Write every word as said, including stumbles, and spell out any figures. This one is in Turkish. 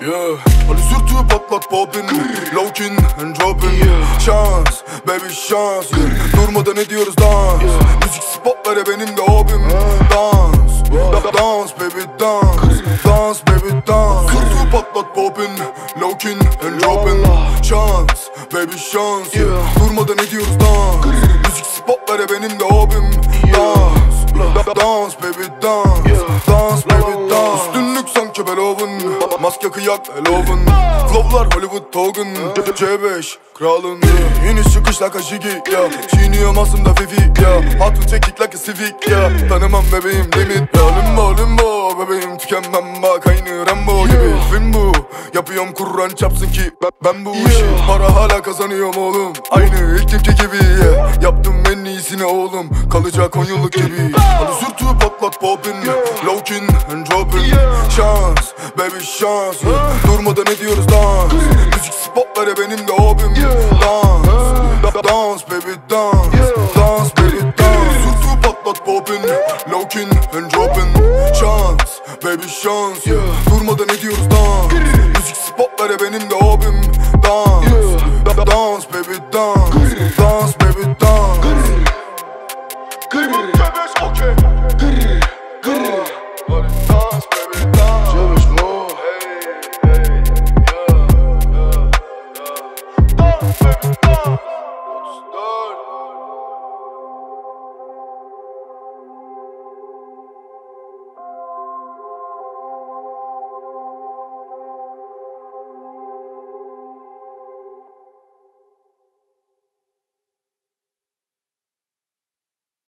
Yeah. Hadi sürtüğü patlat poppin, lowkin and droppin. Şans, baby şans, yeah. Durmadan ediyoruz dans, yeah. Müzik spotları benim de hobim. Dans, da dans baby dans, dans baby dans. Sürtüğü patlat poppin, lowkin and droppin. Şans, baby şans, yeah. Durmadan ediyoruz dans, müzik spotları benim de hobim. Dans, da dans baby dans, dans baby dans. Üstünlük sanki Beethoven, maske kıyak Eloven. Flowlar Hollywood Togen, C beş kralın. İniş çıkış like a jiggy ya, çiğniyorum aslında fifi ya. Hatun çekik like a civic ya, tanımam bebeğim limit ya. Limbo limbo bebeğim tükenmem bak aynı Rambo gibi. Film bu, yapıyorum Kur'an çapsın ki ben, ben bu işi. Para hala kazanıyorum oğlum, aynı ilk günkü gibi ya. Yaptım en iyisini oğlum, kalacak on yıllık gibi. Hadi sürtüğü patlat poppin, lowkin and droppin. Şans, baby şans, durmadan ediyoruz dans. Müzik spotları benim de hobim. Dans, da dans baby dans, dans baby dans. Sürtüğü patlat poppin, lowkin and droppin. Şans, baby şans, durmadan ediyoruz dans. Müzik spotları benim de hobim. Dans, da dans baby dans, dans baby dans. Baby,